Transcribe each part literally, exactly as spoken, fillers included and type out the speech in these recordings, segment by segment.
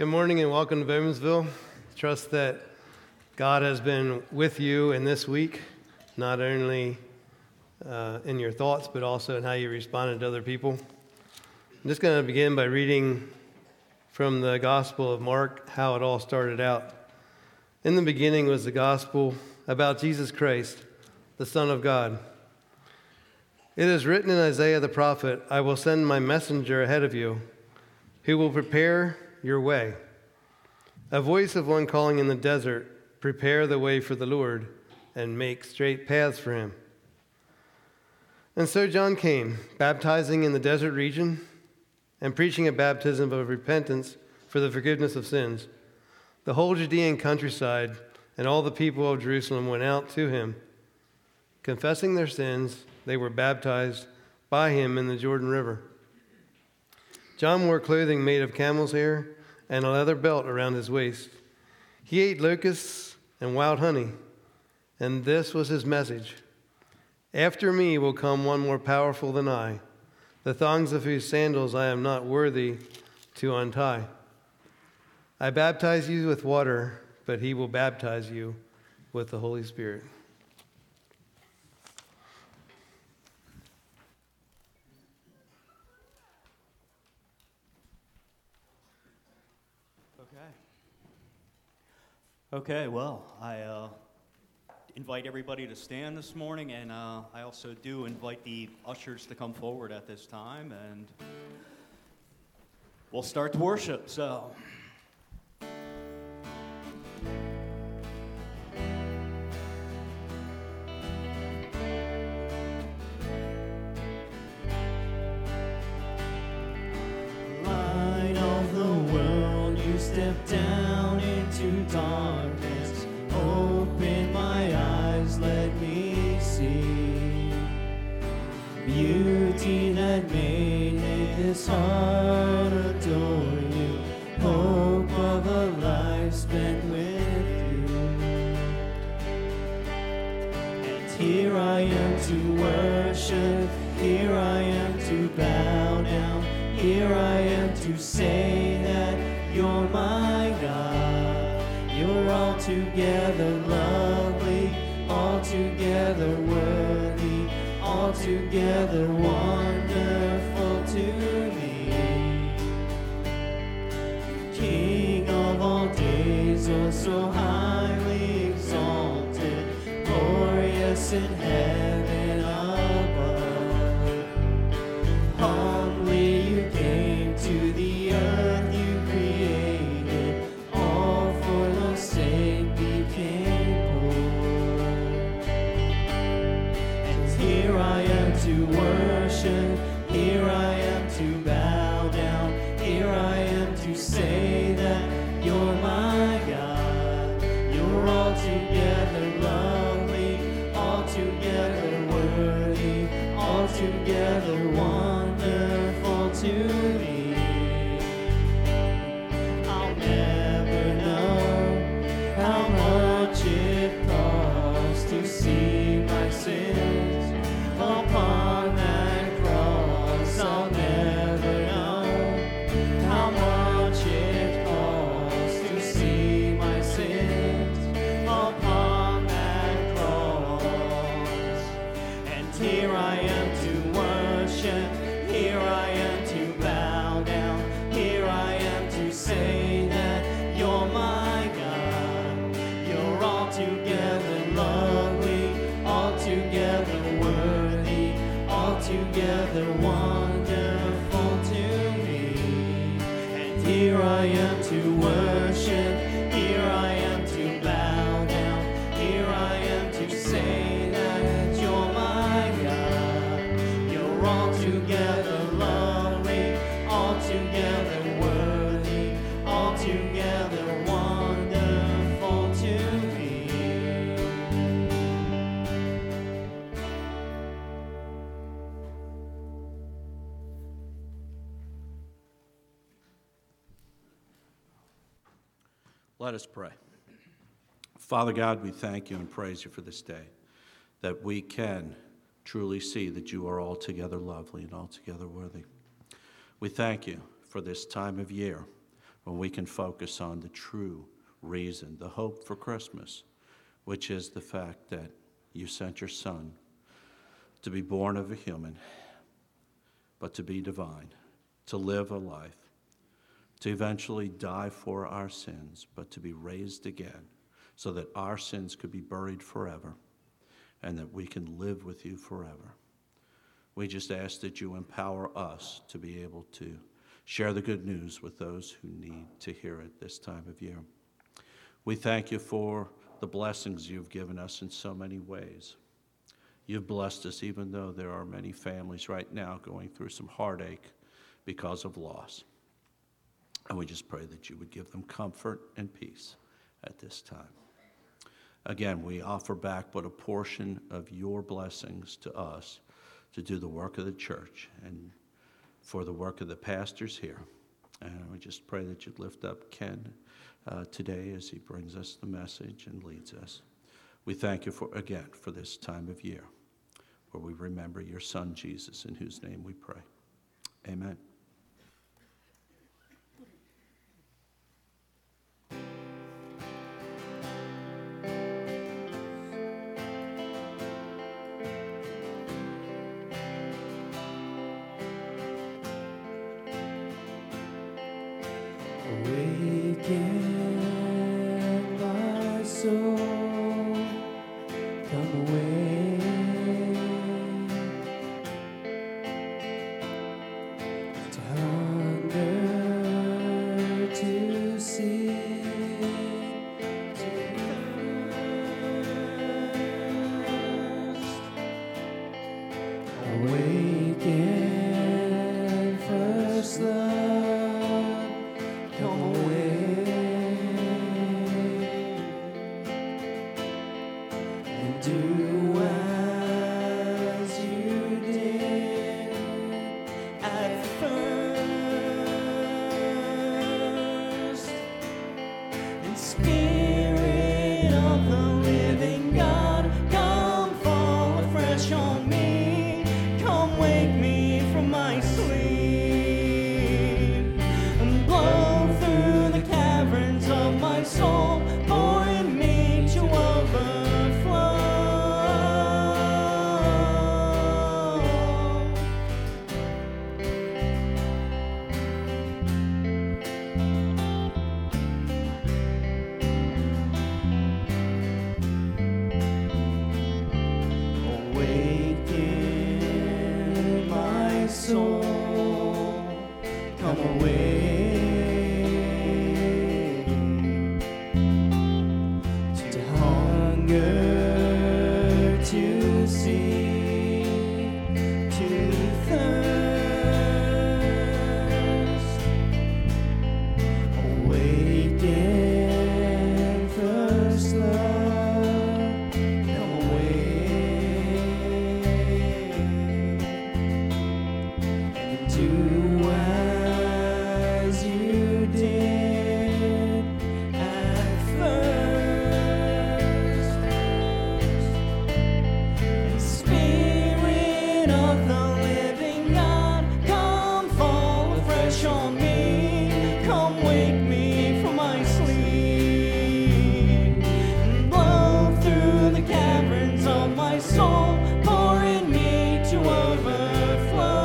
Good morning and welcome to Bowmansville. Trust that God has been with you in this week, not only uh, in your thoughts, but also in how you responded to other people. I'm just going to begin by reading from the Gospel of Mark, how it all started out. In the beginning was the Gospel about Jesus Christ, the Son of God. It is written in Isaiah the prophet, "I will send my messenger ahead of you, who will prepare your way. A voice of one calling in the desert, prepare the way for the Lord, and make straight paths for him." And so John came, baptizing in the desert region and preaching a baptism of repentance for the forgiveness of sins. The whole Judean countryside and all the people of Jerusalem went out to him. Confessing their sins, they were baptized by him in the Jordan River. John wore clothing made of camel's hair and a leather belt around his waist. He ate locusts and wild honey, and this was his message: "After me will come one more powerful than I, the thongs of whose sandals I am not worthy to untie. I baptize you with water, but he will baptize you with the Holy Spirit." Okay, well, I uh, invite everybody to stand this morning, and uh, I also do invite the ushers to come forward at this time, and we'll start to worship, so... Light of the world, you step down into darkness. Open my eyes, let me see beauty that made this heart adore you. Hope of a life spent with you. And here I am to worship, here I am to bow down, here I am to say that you're my God. You're altogether lovely, altogether worthy, altogether wonderful to me. King of all days, oh so highly exalted, glorious in heaven above. Humbly you came to the earth you created, all for the sake became poor. And here I am to worship, here I am to bow down, here I am to say that you're my God. You're altogether lovely, altogether worthy, altogether wonderful to me. I'll never know how much it costs to see my sins upon that cross. I'll never know how much it costs to see my sins upon that cross. And here I am to worship, here I am to bow down, here I am to say that you're my God. You're altogether lovely, altogether worthy, altogether wonderful to me. And here I am to worship, here I am to bow down, here I am to say that you're my God. You're altogether lovely, altogether worthy, altogether wonderful to me. Let us pray. Father God, we thank you and praise you for this day, that we can truly see that you are altogether lovely and altogether worthy. We thank you for this time of year, when we can focus on the true reason, the hope for Christmas, which is the fact that you sent your Son to be born of a human, but to be divine, to live a life, to eventually die for our sins, but to be raised again so that our sins could be buried forever and that we can live with you forever. We just ask that you empower us to be able to share the good news with those who need to hear it this time of year. We thank you for the blessings you've given us in so many ways. You've blessed us even though there are many families right now going through some heartache because of loss. And we just pray that you would give them comfort and peace at this time. Again, we offer back but a portion of your blessings to us to do the work of the church and for the work of the pastors here. And we just pray that you'd lift up Ken uh, today as he brings us the message and leads us. We thank you for again for this time of year where we remember your Son, Jesus, in whose name we pray. Amen. Awaken my soul, come away to hunger, to see, to thirst. Awaken first love, come away. Do as you did at first, and Spirit of the living God, come fall afresh on me, come wake me from my sleep, and blow through the caverns of my soul, pour in me to overflow. Awaken my soul, come away to hunger, to see, to thirst. Awaken first love, come away and do as you did at first. And Spirit of the living God, come fall afresh on me, come wake me from my sleep, and blow through the caverns of my soul, pour in me to overflow.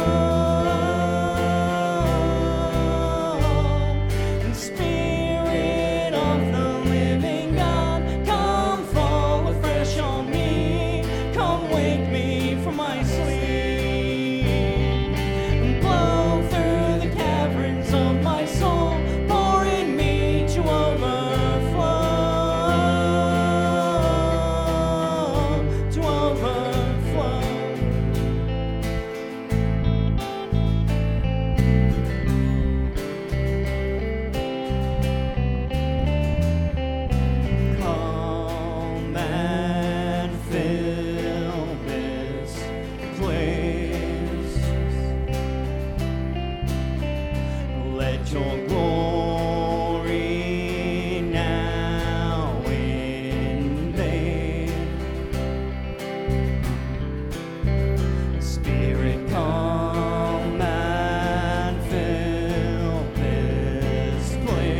And Spirit of the living God, come fall afresh on me, come wake me from my sleep, and blow through the caverns of my soul, pour in me to overflow, to overflow. Come and fill this place. Let your glory now invade. Spirit, come and fill this place.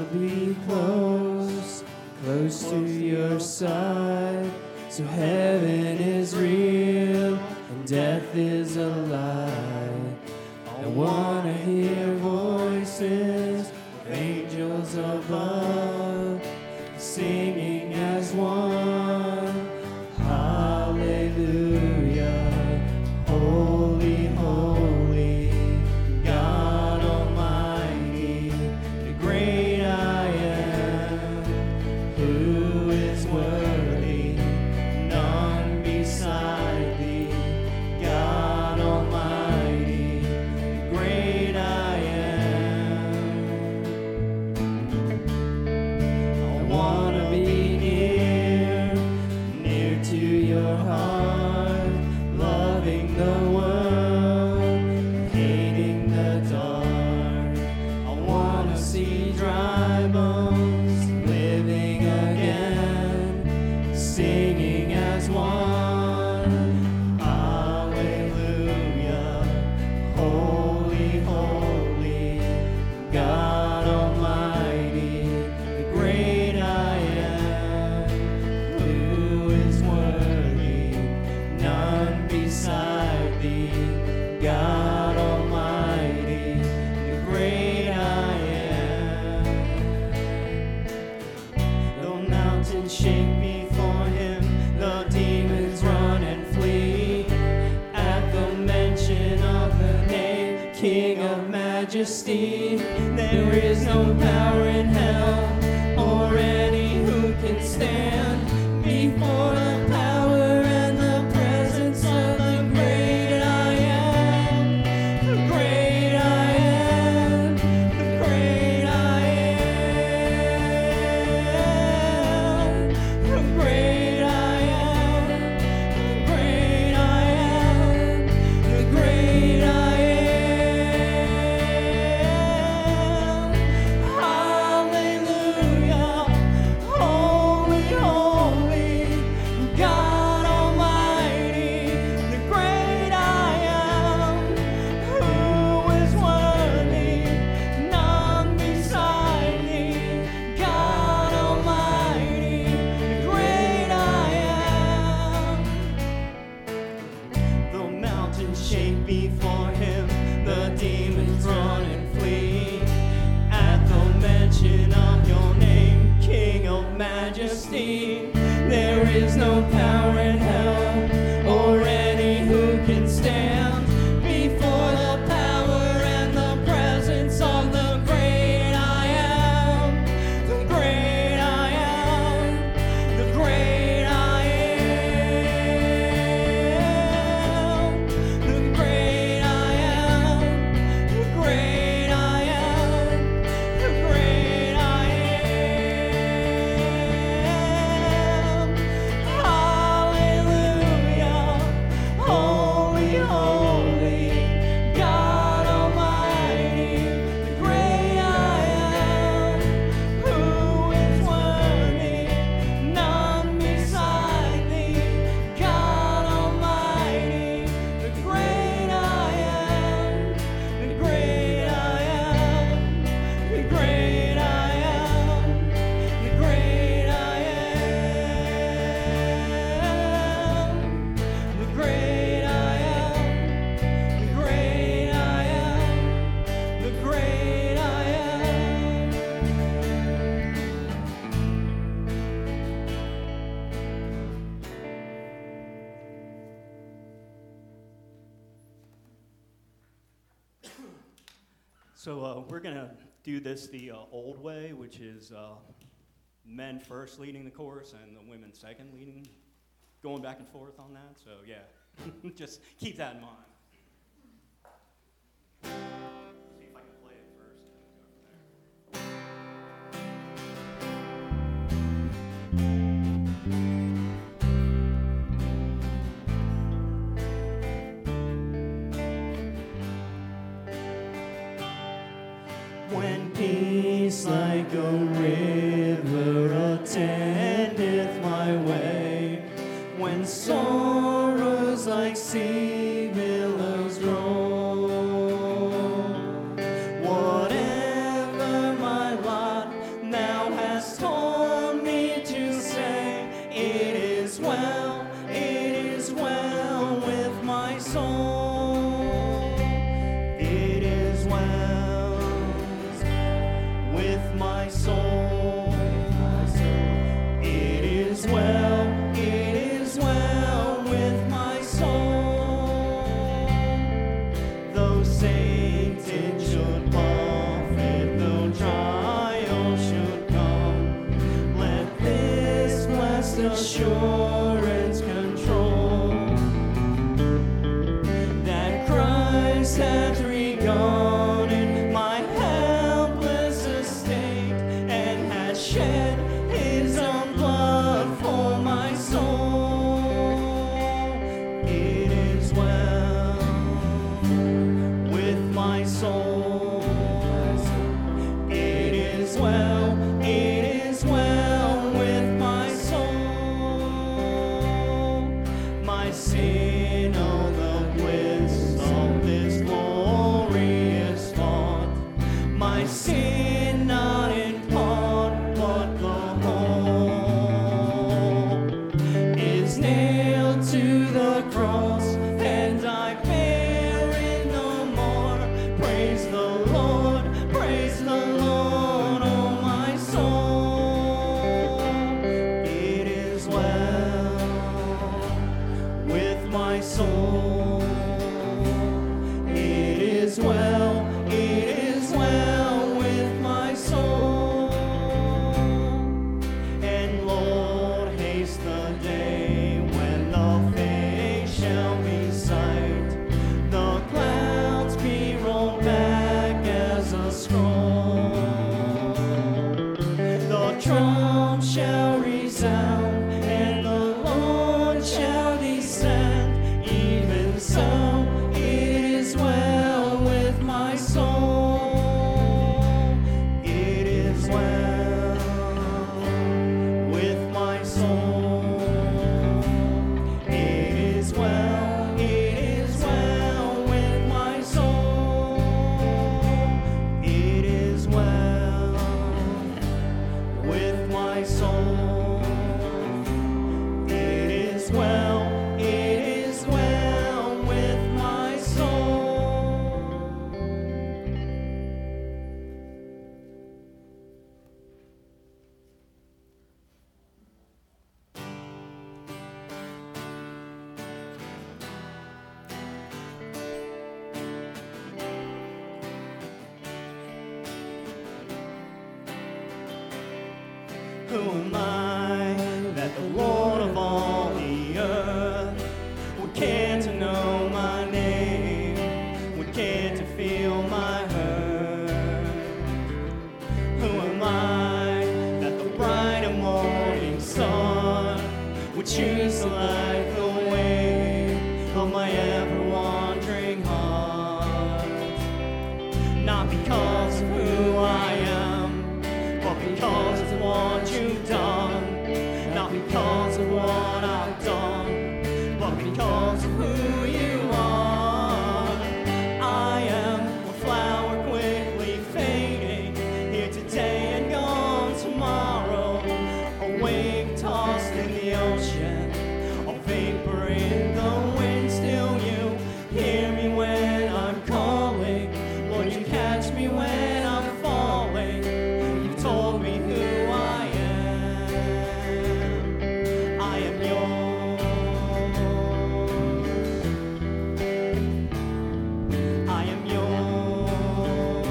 be close, close to your side. So heaven is real and death is a lie. I wanna hear voices of angels above, singing as one. Hallelujah, holy, holy, God Almighty, the great I am, who is worthy, none beside thee, God Almighty, the great I am. I wanna be near, near to your heart, loving the world, hating the dark. I wanna see dry bones living again, singing as one. Hallelujah, holy, holy, God Almighty, the great I am, who is worthy, none beside thee, God Almighty, the great I am. Though mountains shake before him, the demons run and flee. At the mention of the name, King of Majesty, there is no power in hell or any who can stand before the power and the presence of the great I am. The great I am. The great I am. The great I am. The great I am. The great I am. Hallelujah. Holy, holy, God Almighty, the great I am, who is worthy, none beside thee, God Almighty, the great I am. Though mountains shake before him, the demons run and flee. At the mention of your name, King of Majesty, there is no power in hell or any who can stand before the power and the presence of the great I am. The great I am. The great I am. The great I am. The great I am. The great I am. Hallelujah. Holy, holy, God Almighty, the great I am, who is worthy, none beside thee, God Almighty, the great I am, the great I am, the great I am, the great I am, the great I am, the great I am, the great I am. So uh, we're going to do this the uh, old way, which is uh, men first leading the chorus and the women second leading, going back and forth on that. So yeah, just keep that in mind. See if I can play it first and then go from When peace like a river attendeth my way, when sorrows like sea billows roll, whatever my lot soul. It is well with my soul. It is well, it is well with my soul. Though Satan should buffet, though trial should come, let this blessed assurance control that Christ hath regarded my helpless estate and has shed his own blood for my soul. It is well with my soul. It is well, it is well with my soul. My sin, oh, the bliss of this glorious thought. My sin, not in part, but the whole, is nailed to the cross, and I bear it no more. Praise the Lord, praise the Lord, oh my soul. It is well with my soul. It is well, it is well with my soul. And Lord, haste the day when the face shall be sight, the clouds be rolled back as a scroll, the trump shall resound, and the Lord shall descend. Even so, it is well with my soul. It is well with my soul. It is well, it is well with my soul. It is well with my soul. It is well, it is well with my soul. Who am I that the Lord of all the earth would care to know my name, would care to feel my hurt? Who am I that the bright and morning sun would choose to light the way of my ever-wandering heart? Not because of who I am, but because of what you've done. Not because of what I've done, but because of who you are. I am a flower quickly fading, here today and gone tomorrow. Awake, tossed in the ocean, a vapor in the wind. Still you hear me when I'm calling. Lord, you catch me when I'm falling. You've told me who I am. I am yours. I am yours.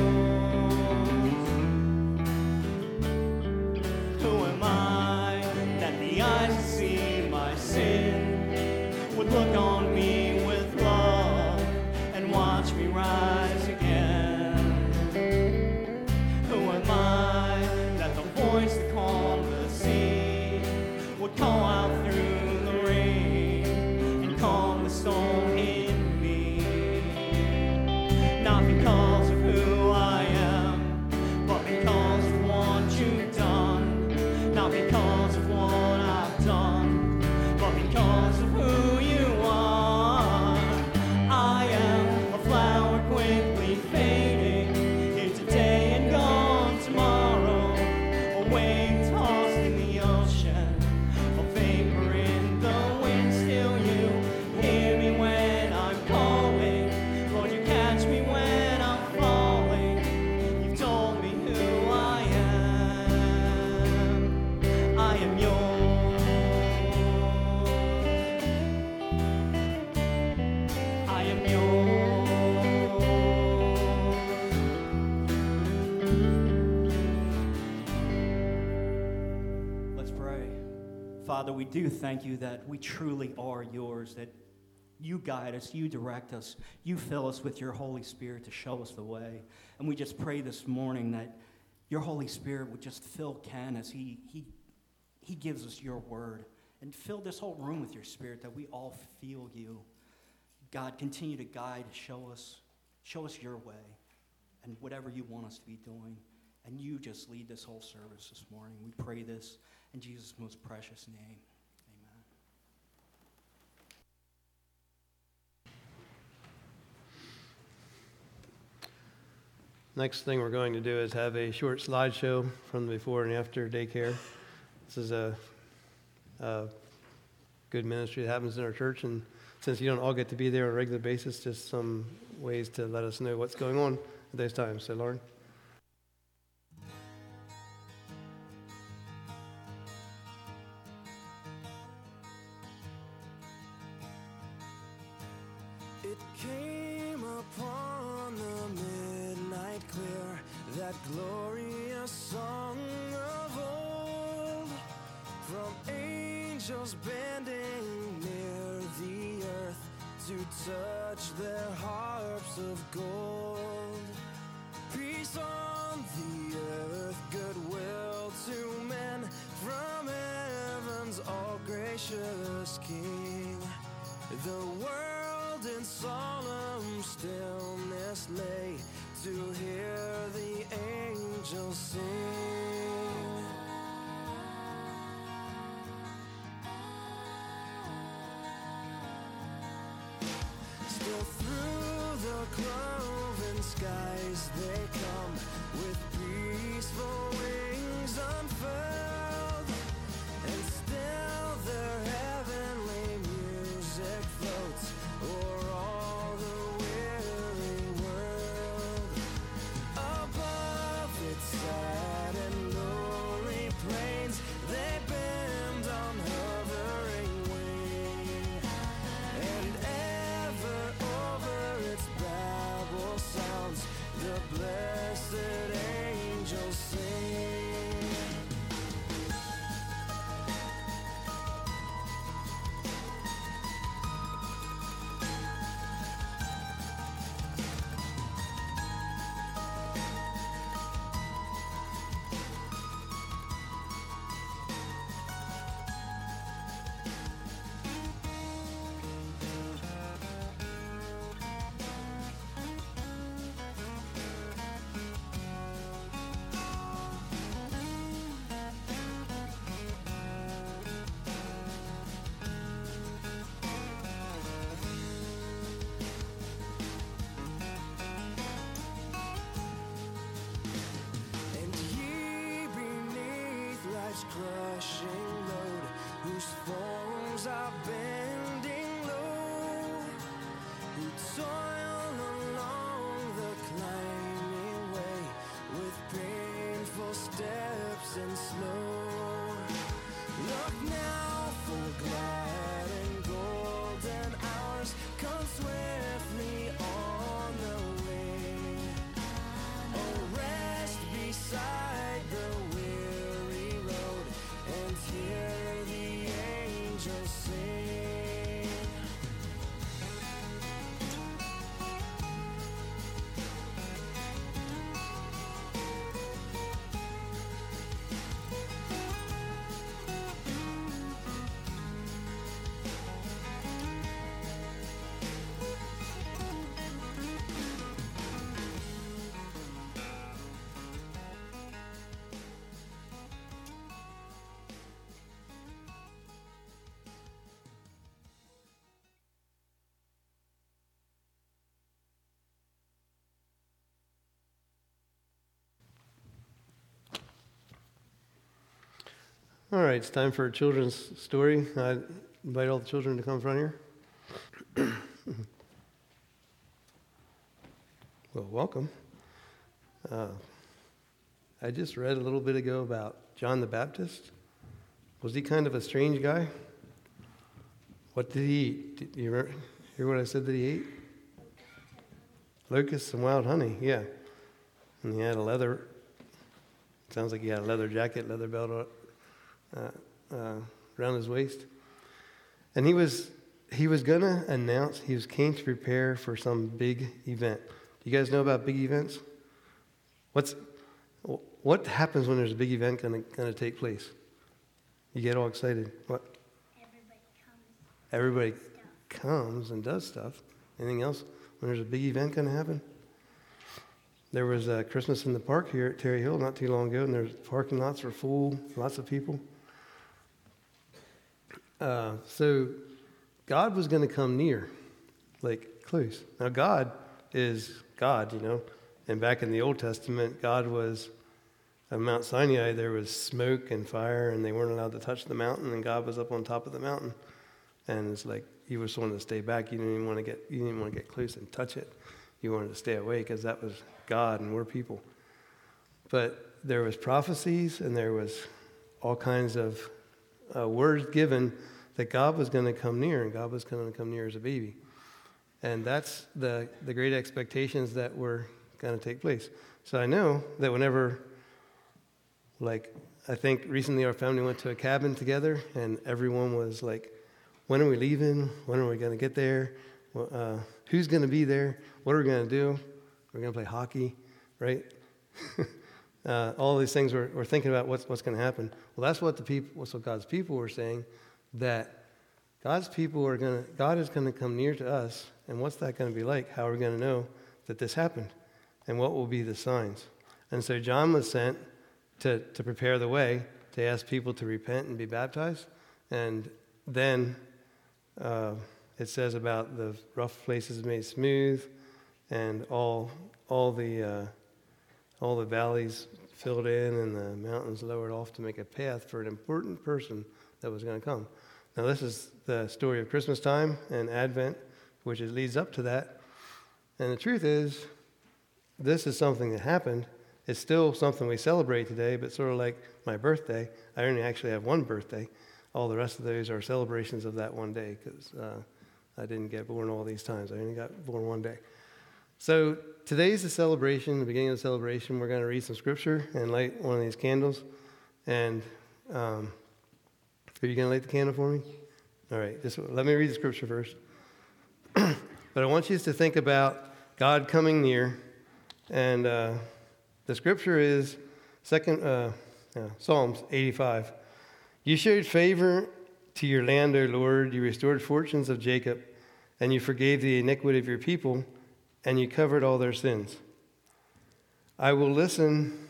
Who am I that the eyes that see my sin would look on me with love and watch me rise again? Who am I that the voice that calmed the sea would call out through the rain and calm the storm in me? Not because of who I am, but because of what you've done. Not because of what I've done, but because of who you are. I am a flower quickly fading, here today and gone tomorrow. Awake, tossed in the ocean, a vapor in the wind. Still you hear me when Father, we do thank you that we truly are yours, that you guide us, you direct us, you fill us with your Holy Spirit to show us the way. And we just pray this morning that your Holy Spirit would just fill Ken as he, he, he gives us your word. And fill this whole room with your Spirit, that we all feel you. God, continue to guide, show us, show us your way, and whatever you want us to be doing. And you just lead this whole service this morning. We pray this in Jesus' most precious name. Amen. Next thing we're going to do is have a short slideshow from the before and after daycare. This is a, a good ministry that happens in our church, and since you don't all get to be there on a regular basis, just some ways to let us know what's going on at those times. So, Lauren. It came upon the midnight clear, that glorious song of old, from angels bending near the earth to touch their harps of gold. Peace on the earth, goodwill to men, from heaven's all gracious King. The world in solemn stillness lay to hear the angels sing. Still through the cloven skies they come, with peaceful wings unfurled, and still their heavenly music floats o'er all the weary world. Above its sad and lonely plains, they bend on hovering wing, and ever over its babble sounds the blessed angels sing. And ye beneath life's crushing load, whose forms are bending low, who toil along the climbing way with painful steps and slow. Look now, for glad and golden hours come swiftly on the wing. Oh, rest beside the weary road and hear the angels sing. All right, it's time for a children's story. I invite all the children to come front here. Well, welcome. Uh, I just read a little bit ago about John the Baptist. Was he kind of a strange guy? What did he eat? Did you remember, hear what I said that he ate? Locusts and wild honey, yeah. And he had a leather, sounds like he had a leather jacket, leather belt, uh, uh, around his waist. And he was he was going to announce, he was came to prepare for some big event. Do you guys know about big events? What's What happens when there's a big event going to going to take place? You get all excited. What? Everybody comes. Everybody Stuff. comes and does stuff. Anything else when there's a big event going to happen? There was a Christmas in the park here at Terry Hill not too long ago, and there's parking lots were full, lots of people. Uh, so God was going to come near, like close. Now God is God, you know. And back in the Old Testament, God was on Mount Sinai. There was smoke and fire, and they weren't allowed to touch the mountain. And God was up on top of the mountain, and it's like you just wanted to stay back. You didn't even want to get you didn't even want to get close and touch it. You wanted to stay away because that was God, and we're people. But there was prophecies, and there was all kinds of uh, words given that God was going to come near, and God was going to come near as a baby. And that's the the great expectations that were going to take place. So I know that whenever, like, I think recently our family went to a cabin together, and everyone was like, when are we leaving? When are we going to get there? Well, uh, who's going to be there? What are we going to do? We're going to play hockey, right? uh, all these things we're, we're thinking about what's what's going to happen. Well, that's what the people, what's what God's people were saying, that God's people are going to, God is going to come near to us, and what's that going to be like? How are we going to know that this happened? And what will be the signs? And so John was sent to, to prepare the way, to ask people to repent and be baptized. And then uh, it says about the rough places made smooth, and all all the uh, all the valleys filled in, and the mountains lowered off to make a path for an important person that was going to come. Now this is the story of Christmas time and Advent, which is, leads up to that. And the truth is, this is something that happened. It's still something we celebrate today, but sort of like my birthday, I only actually have one birthday. All the rest of those are celebrations of that one day, because uh, I didn't get born all these times. I only got born one day. So today's the celebration, the beginning of the celebration. We're going to read some scripture and light one of these candles. And um, are you going to light the candle for me? All right, just let me read the scripture first. But I want you to think about God coming near. And uh, the scripture is second uh, yeah, Psalms eighty-five. You showed favor to your land, O Lord. You restored fortunes of Jacob, and you forgave the iniquity of your people, and you covered all their sins. I will listen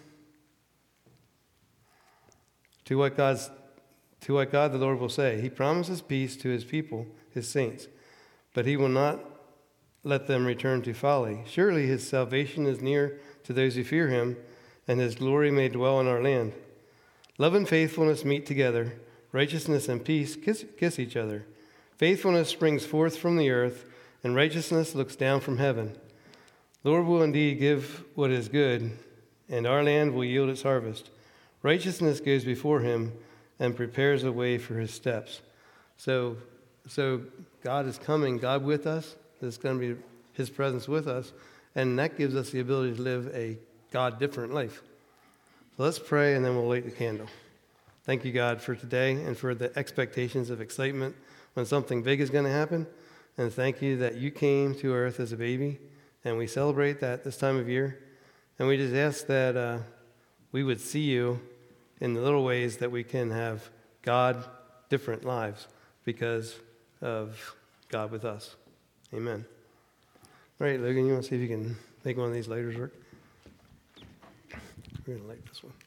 to what God's to what God the Lord will say. He promises peace to his people, his saints, but he will not let them return to folly. Surely his salvation is near to those who fear him, and his glory may dwell in our land. Love and faithfulness meet together. Righteousness and peace kiss, kiss each other. Faithfulness springs forth from the earth, and righteousness looks down from heaven. Lord will indeed give what is good, and our land will yield its harvest. Righteousness goes before him and prepares a way for his steps. So, so God is coming, God with us. There's going to be his presence with us, and that gives us the ability to live a God-different life. So let's pray, and then we'll light the candle. Thank you, God, for today and for the expectations of excitement when something big is going to happen. And thank you that you came to earth as a baby, and we celebrate that this time of year. And we just ask that uh, we would see you in the little ways that we can have God-different lives because of God with us. Amen. All right, Logan, you want to see if you can make one of these lighters work? We're going to light this one.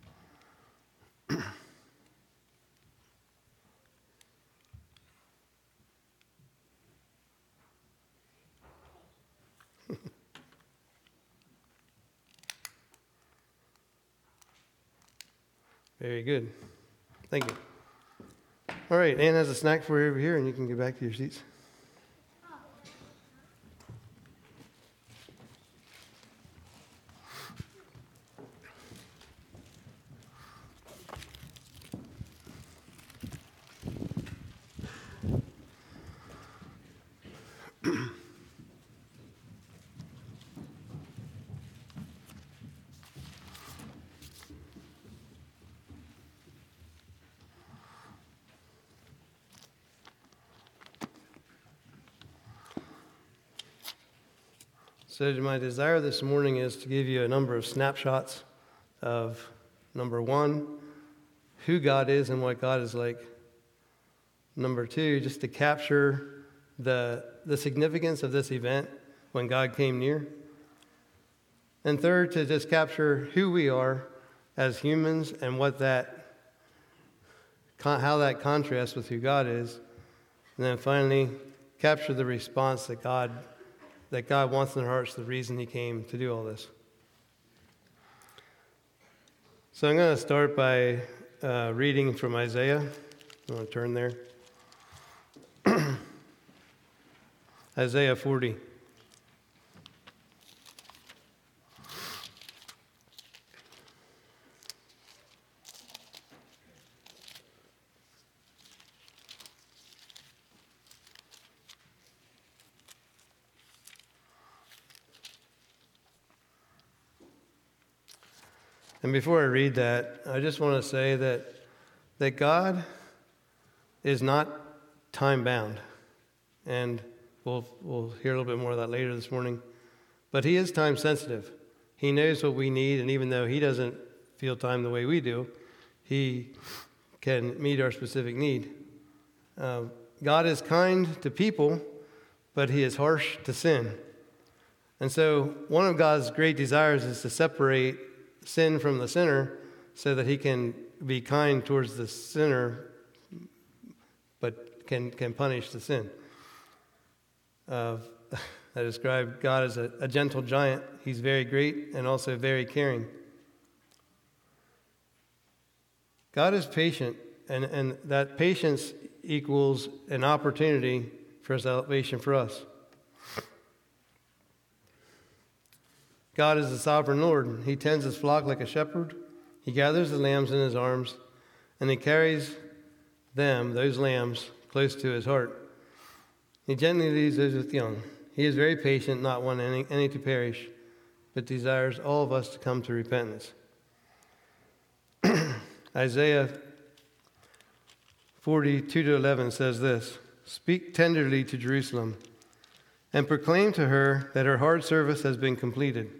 Very good. Thank you. All right, Ann has a snack for you over here, and you can get back to your seats. So my desire this morning is to give you a number of snapshots of, number one, who God is and what God is like. Number two, just to capture the, the significance of this event when God came near. And third, to just capture who we are as humans and what that, how that contrasts with who God is. And then finally, capture the response that God, that God wants in our hearts, the reason he came to do all this. So I'm going to start by uh, reading from Isaiah. I'm going to turn there. Isaiah forty. And before I read that, I just want to say that that God is not time-bound. And we'll, we'll hear a little bit more of that later this morning. But he is time-sensitive. He knows what we need, and even though he doesn't feel time the way we do, he can meet our specific need. Uh, God is kind to people, but he is harsh to sin. And so one of God's great desires is to separate sin from the sinner so that he can be kind towards the sinner, but can, can punish the sin. Uh, I describe God as a, a gentle giant. He's very great and also very caring. God is patient, and, and that patience equals an opportunity for salvation for us. God is the sovereign Lord. He tends his flock like a shepherd. He gathers the lambs in his arms, and he carries them, those lambs, close to his heart. He gently leads those with young. He is very patient, not wanting any, any to perish, but desires all of us to come to repentance. Isaiah forty-two to eleven says this, "Speak tenderly to Jerusalem, and proclaim to her that her hard service has been completed,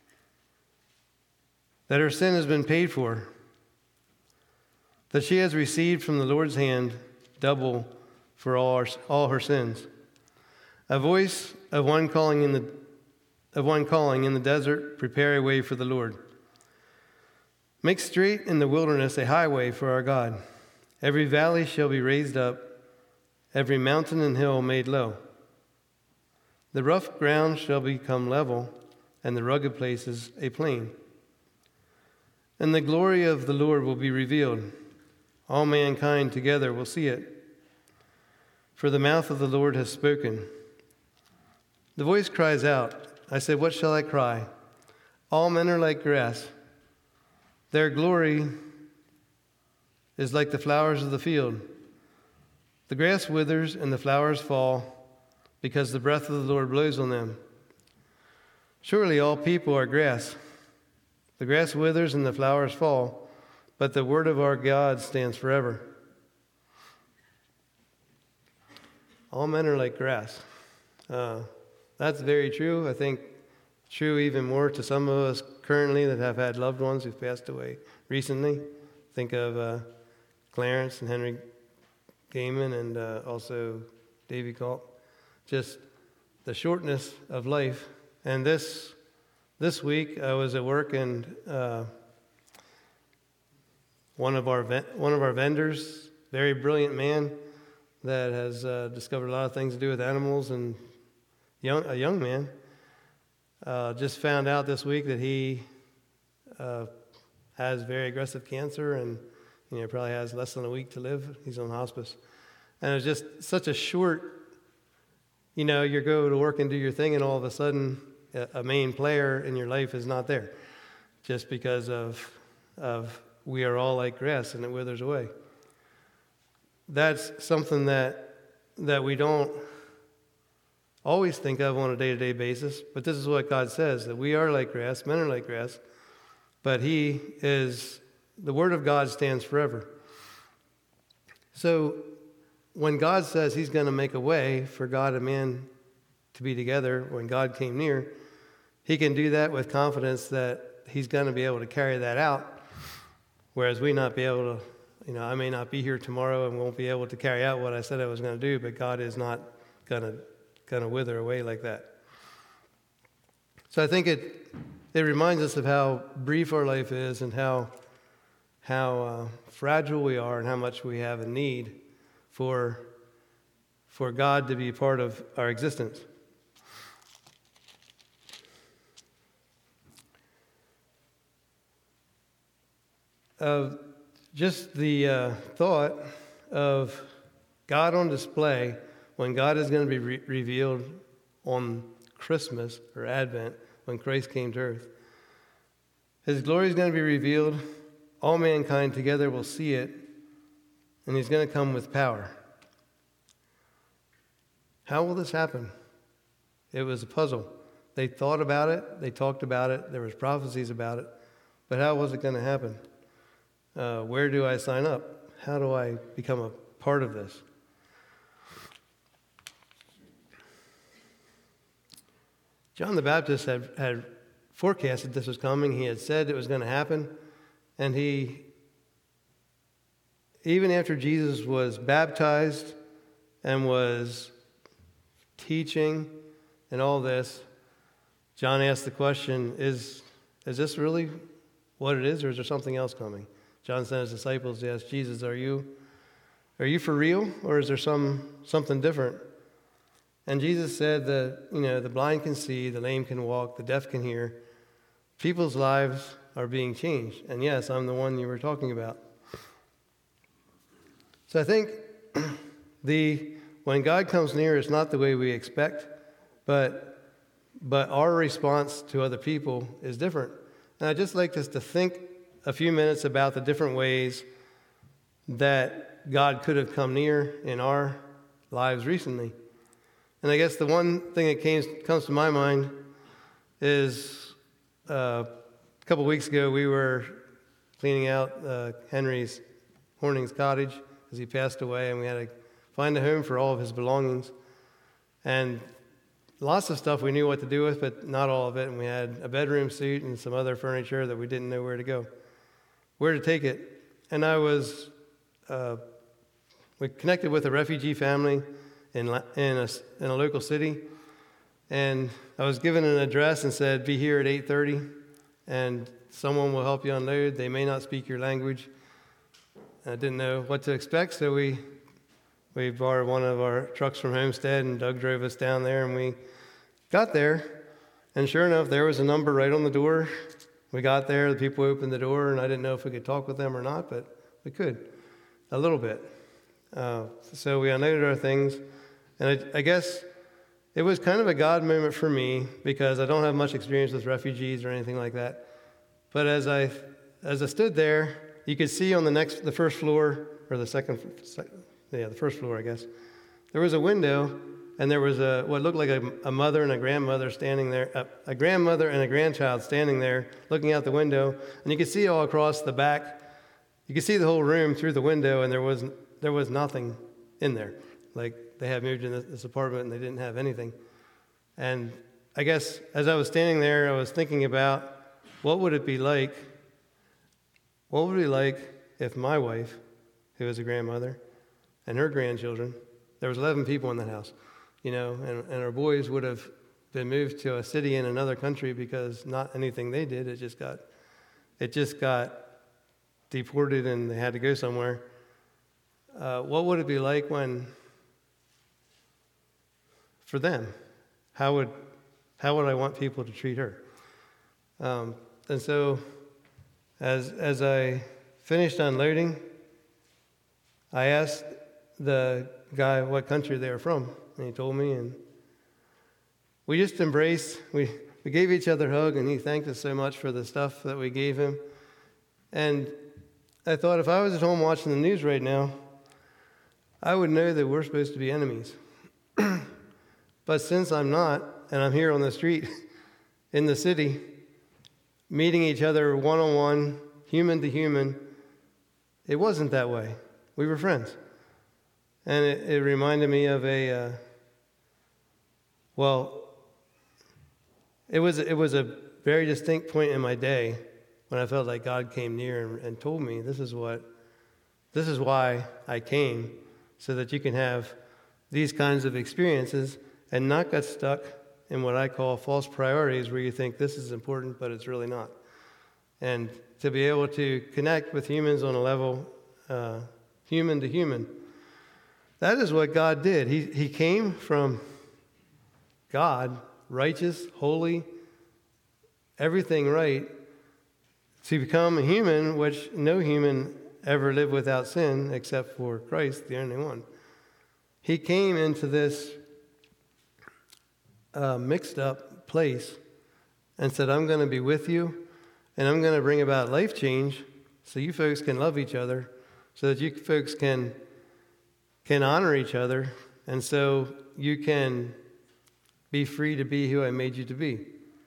that her sin has been paid for, that she has received from the Lord's hand double for all, our, all her sins. A voice of one calling in the of one calling in the desert, prepare a way for the Lord. Make straight in the wilderness a highway for our God. Every valley shall be raised up, every mountain and hill made low. The rough ground shall become level, and the rugged places a plain. And the glory of the Lord will be revealed. All mankind together will see it. For the mouth of the Lord has spoken. The voice cries out, I said, what shall I cry? All men are like grass. Their glory is like the flowers of the field. The grass withers and the flowers fall, because the breath of the Lord blows on them. Surely all people are grass. The grass withers and the flowers fall, but the word of our God stands forever. All men are like grass. Uh, that's very true. I think true even more to some of us currently that have had loved ones who've passed away recently. Think of uh, Clarence and Henry Gaiman and uh, also Davy Galt. Just the shortness of life. And this this week I was at work, and uh, one of our ven- one of our vendors, very brilliant man that has uh, discovered a lot of things to do with animals, and young a young man uh, just found out this week that he uh, has very aggressive cancer, and you know probably has less than a week to live. He's on hospice, and it's just such a short. You know, you go to work and do your thing, and all of a sudden, a main player in your life is not there, just because of of we are all like grass and it withers away. That's something that that we don't always think of on a day-to-day basis, but this is what God says, that we are like grass, men are like grass, but He is, the Word of God stands forever. So when God says He's going to make a way for God and man to be together, when God came near, he can do that with confidence that he's going to be able to carry that out, whereas we not be able to, you know, I may not be here tomorrow and won't be able to carry out what I said I was going to do, but God is not going to going to wither away like that. So I think it it reminds us of how brief our life is and how how uh, fragile we are and how much we have a need for for God to be part of our existence. Uh, just the uh, thought of God on display when God is going to be re- revealed on Christmas or Advent, when Christ came to earth. His glory is going to be revealed. All mankind together will see it, and he's going to come with power. How will this happen? It was a puzzle. They thought about it. They talked about it. There was prophecies about it. But how was it going to happen? Uh, where do I sign up? How do I become a part of this? John the Baptist had, had forecasted this was coming. He had said it was going to happen. And he, even after Jesus was baptized and was teaching and all this, John asked the question, is, is this really what it is, or is there something else coming? John sent his disciples to ask Jesus, are you, are you for real, or is there some something different? And Jesus said that, you know, the blind can see, the lame can walk, the deaf can hear. People's lives are being changed. And yes, I'm the one you were talking about. So I think the when God comes near, it's not the way we expect, but but our response to other people is different. And I'd just like us to think a few minutes about the different ways that God could have come near in our lives recently. And I guess the one thing that came, comes to my mind is uh, a couple weeks ago we were cleaning out uh, Henry's Horning's cottage as he passed away, and we had to find a home for all of his belongings. And lots of stuff we knew what to do with, but not all of it. And we had a bedroom suite and some other furniture that we didn't know where to go, where to take it. And I was, uh, we connected with a refugee family in in a, in a local city, and I was given an address and said, be here at eight thirty, and someone will help you unload. They may not speak your language. I didn't know what to expect, so we we borrowed one of our trucks from Homestead, and Doug drove us down there, and we got there, and sure enough, there was a number right on the door. We got there, the people opened the door, and I didn't know if we could talk with them or not, but we could, a little bit. Uh, so we unloaded our things, and I, I guess it was kind of a God moment for me, because I don't have much experience with refugees or anything like that. But as I as I stood there, you could see on the next, the first floor, or the second, yeah, the first floor, I guess, there was a window, and there was a what looked like a, a mother and a grandmother standing there, a, a grandmother and a grandchild standing there, looking out the window, and you could see all across the back. You could see the whole room through the window, and there was there was nothing in there. Like they had moved into this apartment and they didn't have anything. And I guess as I was standing there, I was thinking about what would it be like. What would it be like if my wife, who was a grandmother, and her grandchildren, there was eleven people in that house, you know, and, and our boys would have been moved to a city in another country because not anything they did, it just got, it just got deported and they had to go somewhere. Uh, what would it be like when, for them, how would, how would I want people to treat her? Um, and so, as as I finished unloading, I asked the guy what country they were from, and he told me, and we just embraced, we, we gave each other a hug, and he thanked us so much for the stuff that we gave him. And I thought, if I was at home watching the news right now, I would know that we're supposed to be enemies. But since I'm not, and I'm here on the street in the city, meeting each other one-on-one, human to human, it wasn't that way. We were friends. And it, it reminded me of a, uh, well, it was it was a very distinct point in my day when I felt like God came near and, and told me, this is what, this is why I came, so that you can have these kinds of experiences and not get stuck in what I call false priorities, where you think this is important, but it's really not. And to be able to connect with humans on a level, uh, human to human. That is what God did. He, he came from God, righteous, holy, everything right, to become a human, which no human ever lived without sin except for Christ, the only one. He came into this uh, mixed up place and said, I'm going to be with you, and I'm going to bring about life change so you folks can love each other, so that you folks can, can honor each other, and so you can be free to be who I made you to be.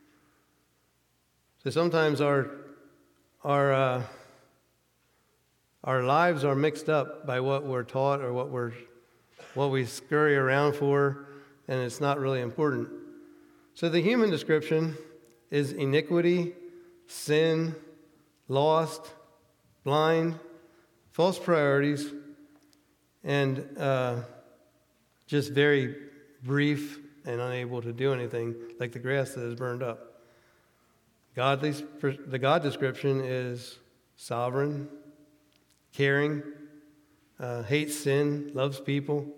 So sometimes our our uh, our lives are mixed up by what we're taught or what we're what we scurry around for, and it's not really important. So the human description is iniquity, sin, lost, blind, false priorities, and uh, just very brief and unable to do anything, like the grass that is burned up. Godly, the God description is sovereign, caring, uh, hates sin, loves people.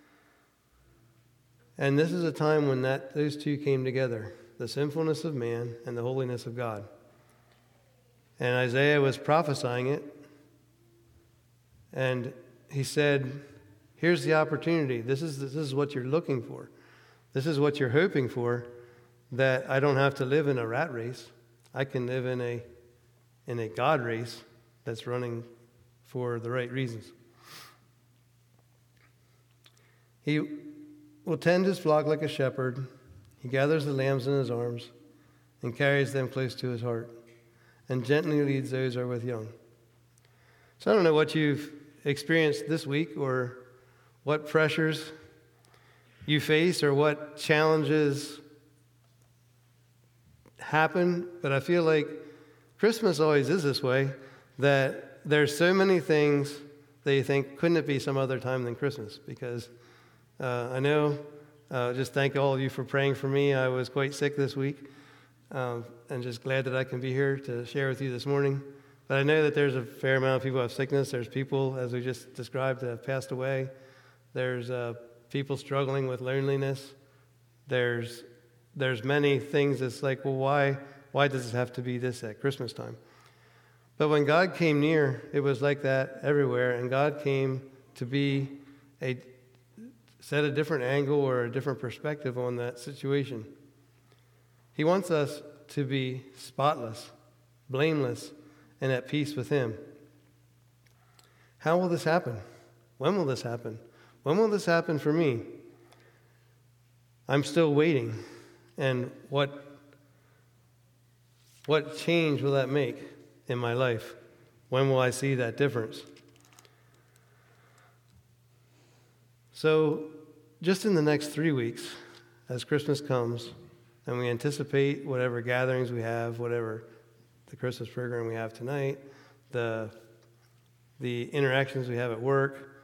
And this is a time when that those two came together, the sinfulness of man and the holiness of God. And Isaiah was prophesying it, and he said, here's the opportunity. This is, this is what you're looking for. This is what you're hoping for, that I don't have to live in a rat race. I can live in a in a God race that's running for the right reasons. He will tend his flock like a shepherd. He gathers the lambs in his arms and carries them close to his heart, and gently leads those who are with young. So I don't know what you've experienced this week, or what pressures you face, or what challenges happen, but I feel like Christmas always is this way, that there's so many things that you think, couldn't it be some other time than Christmas? Because uh, I know, uh, just thank all of you for praying for me. I was quite sick this week, um, and just glad that I can be here to share with you this morning. But I know that there's a fair amount of people who have sickness. There's people, as we just described, that have passed away. There's uh, people struggling with loneliness. There's There's many things that's like, well, why, why does it have to be this at Christmas time? But when God came near, it was like that everywhere, and God came to be a set a different angle or a different perspective on that situation. He wants us to be spotless, blameless, and at peace with Him. How will this happen? When will this happen? When will this happen for me? I'm still waiting. And what, what change will that make in my life? When will I see that difference? So, just in the next three weeks, as Christmas comes, and we anticipate whatever gatherings we have, whatever the Christmas program we have tonight, the, the interactions we have at work,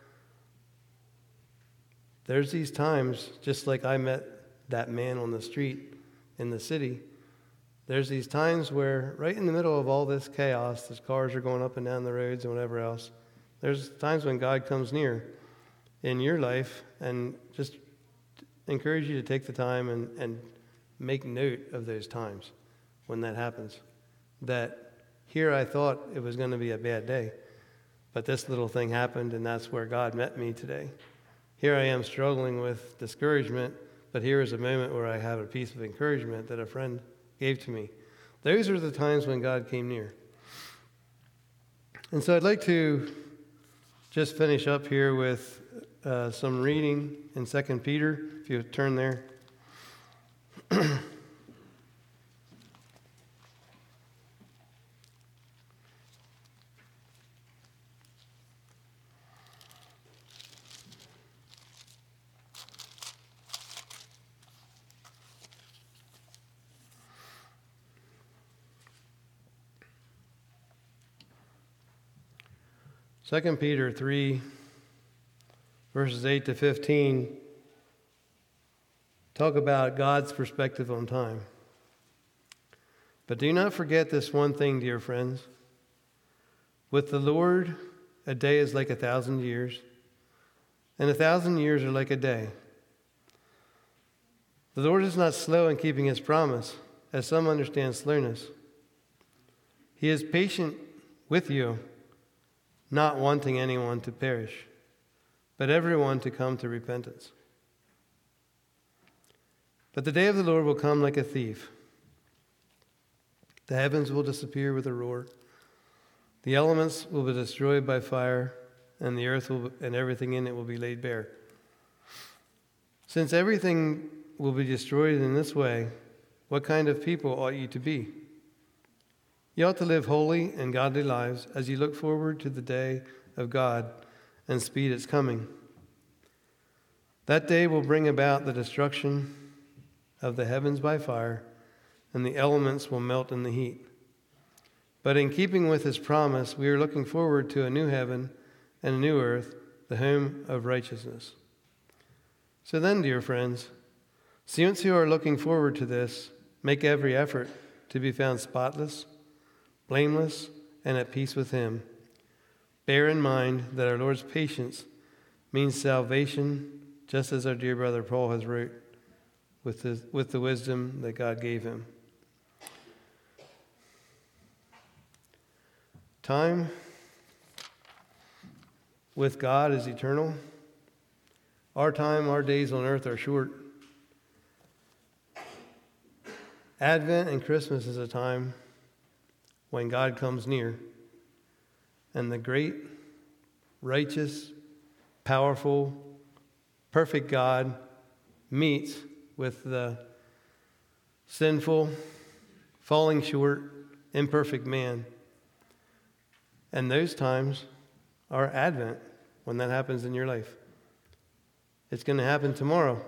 there's these times, just like I met that man on the street in the city, there's these times where right in the middle of all this chaos, as cars are going up and down the roads and whatever else, there's times when God comes near in your life, and just encourage you to take the time and, and make note of those times when that happens. That here I thought it was going to be a bad day, but this little thing happened, and that's where God met me today. Here I am struggling with discouragement, but here is a moment where I have a piece of encouragement that a friend gave to me. Those are the times when God came near. And so I'd like to just finish up here with uh, some reading in Second Peter, if you turn there. Second Peter three, verses eight to fifteen, talk about God's perspective on time. But do not forget this one thing, dear friends. With the Lord, a day is like a thousand years, and a thousand years are like a day. The Lord is not slow in keeping his promise, as some understand slowness. He is patient with you, not wanting anyone to perish, but everyone to come to repentance. But the day of the Lord will come like a thief. The heavens will disappear with a roar. The elements will be destroyed by fire, and the earth will, and everything in it will be laid bare. Since everything will be destroyed in this way, what kind of people ought you to be? You ought to live holy and godly lives as you look forward to the day of God and speed its coming. That day will bring about the destruction of the heavens by fire, and the elements will melt in the heat. But in keeping with his promise, we are looking forward to a new heaven and a new earth, the home of righteousness. So then, dear friends, since you are looking forward to this, make every effort to be found spotless, blameless, and at peace with him. Bear in mind that our Lord's patience means salvation, just as our dear brother Paul has wrote with the, with the wisdom that God gave him. Time with God is eternal. Our time, our days on earth are short. Advent and Christmas is a time when God comes near, and the great, righteous, powerful, perfect God meets with the sinful, falling short, imperfect man. And those times are Advent, when that happens in your life. It's going to happen tomorrow.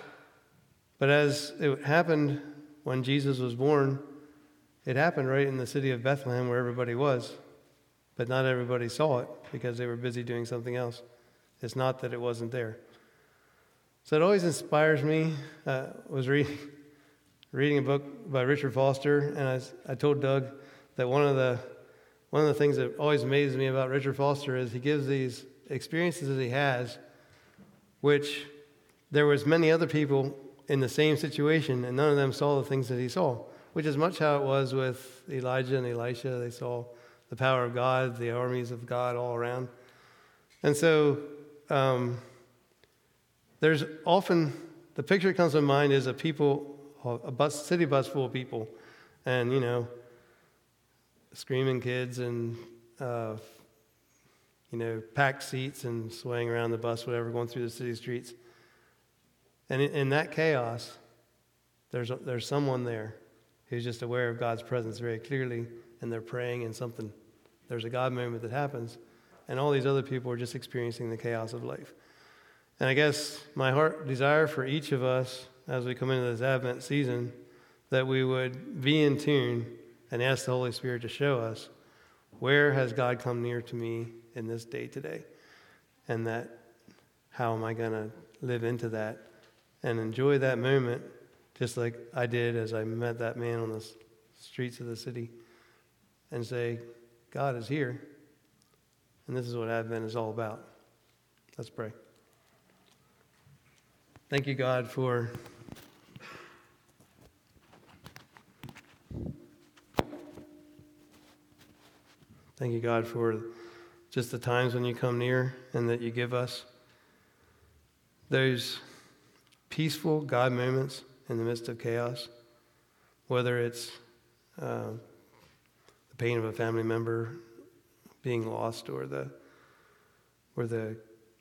But as it happened when Jesus was born, it happened right in the city of Bethlehem where everybody was. But not everybody saw it because they were busy doing something else. It's not that it wasn't there. So it always inspires me. I uh, was reading, reading a book by Richard Foster, and I, was, I told Doug that one of the One of the things that always amazes me about Richard Foster is he gives these experiences that he has, which there was many other people in the same situation, and none of them saw the things that he saw, which is much how it was with Elijah and Elisha. They saw the power of God, the armies of God all around. And so um, there's often, the picture that comes to mind is a people, a bus, city bus full of people, and, you know, screaming kids and, uh, you know, packed seats and swaying around the bus, whatever, going through the city streets. And in, in that chaos, there's a, there's someone there who's just aware of God's presence very clearly, and they're praying, and something, there's a God moment that happens, and all these other people are just experiencing the chaos of life. And I guess my heart desire for each of us as we come into this Advent season, that we would be in tune and ask the Holy Spirit to show us, where has God come near to me in this day today? And that, how am I going to live into that and enjoy that moment just like I did as I met that man on the streets of the city, and say, God is here, and this is what Advent is all about. Let's pray. Thank you, God, for Thank you, God, for just the times when you come near and that you give us those peaceful God moments in the midst of chaos, whether it's uh, the pain of a family member being lost, or the or the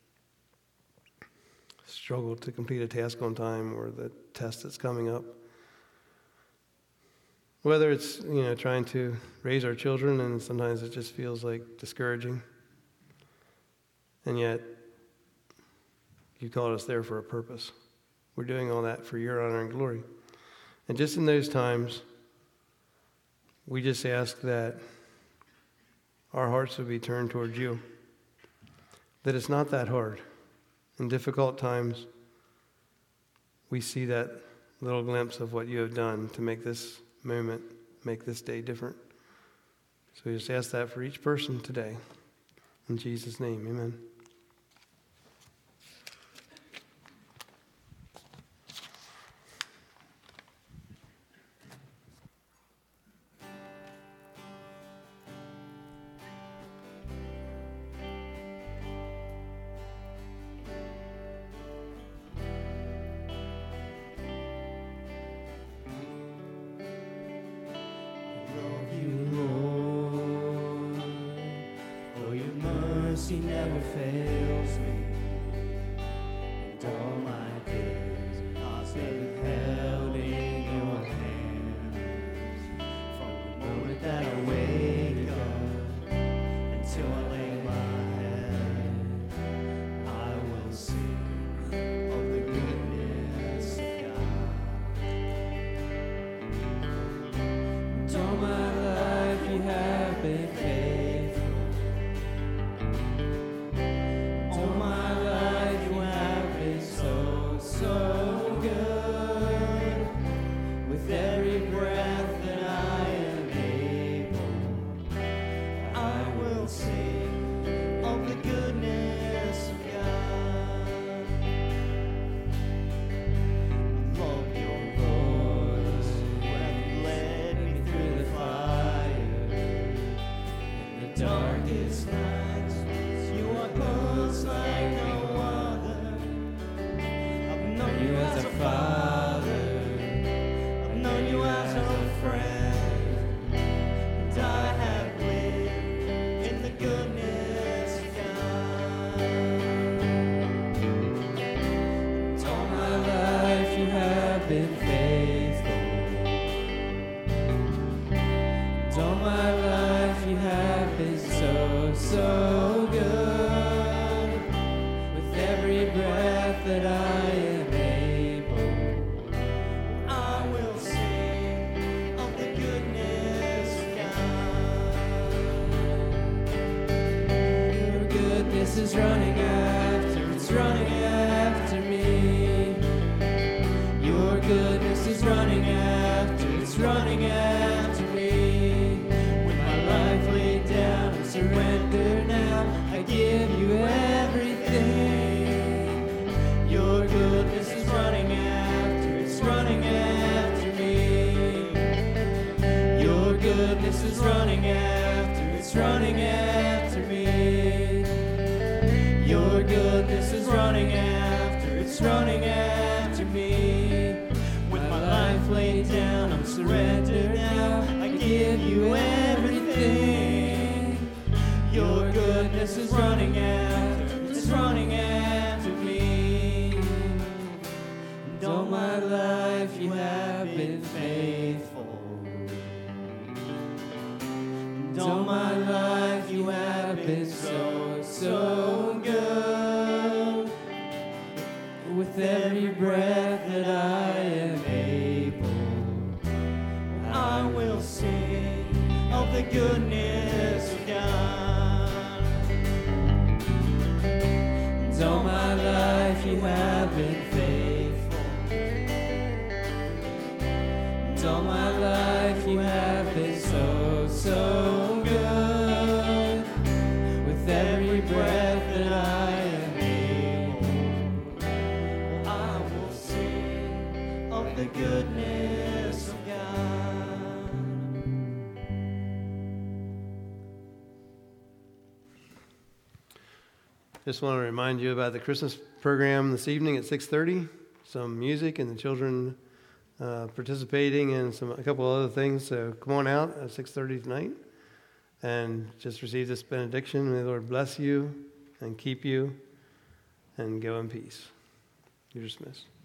struggle to complete a task on time, or the test that's coming up. Whether it's, you know, trying to raise our children, and sometimes it just feels like discouraging. And yet, you called us there for a purpose. We're doing all that for your honor and glory. And just in those times, we just ask that our hearts would be turned towards you, that it's not that hard. In difficult times, we see that little glimpse of what you have done to make this moment, make this day different. So we just ask that for each person today. In Jesus' name, amen. Love you, Lord. Oh, your mercy never fails me. And all my days I've been held in your hands. From the moment that I wake up until I lay my head, I will sing of the goodness of God. And all my life you have been faithful. All my life you have been so, so good. With every breath that I am able, I will sing of the goodness of God. I love your voice, you have led me through the fire. In the darkest nights, you are close like no other. I've known you as a father, I've known you as a friend, and I have lived in the goodness of God. And all my life you have been faithful. And all my life you have been so, so good. With every breath that I am able, I will sing of the goodness of God. Your goodness is running after, it's running after me. Your goodness is running after, it's running after me. With my life laid down and surrender now, I give you everything. Your goodness is running after, it's running after me. Your goodness is running after, it's running after me. Your goodness is running after, it's running after me. With my life laid down, I'm surrendered now, I give you everything. Your goodness is running after, it's running after me. And all my life you have been faithful. And all my life you have been so, so good. With every breath that I am able, I will sing of the goodness of God. And all my life you have been faithful. And all my life you have been so, so good. With every breath that I am able, I will sing of the goodness of God. Just want to remind you about the Christmas program this evening at six thirty. Some music and the children uh, participating and some a couple other things. So come on out at six thirty tonight and just receive this benediction. May the Lord bless you and keep you and go in peace. You're dismissed.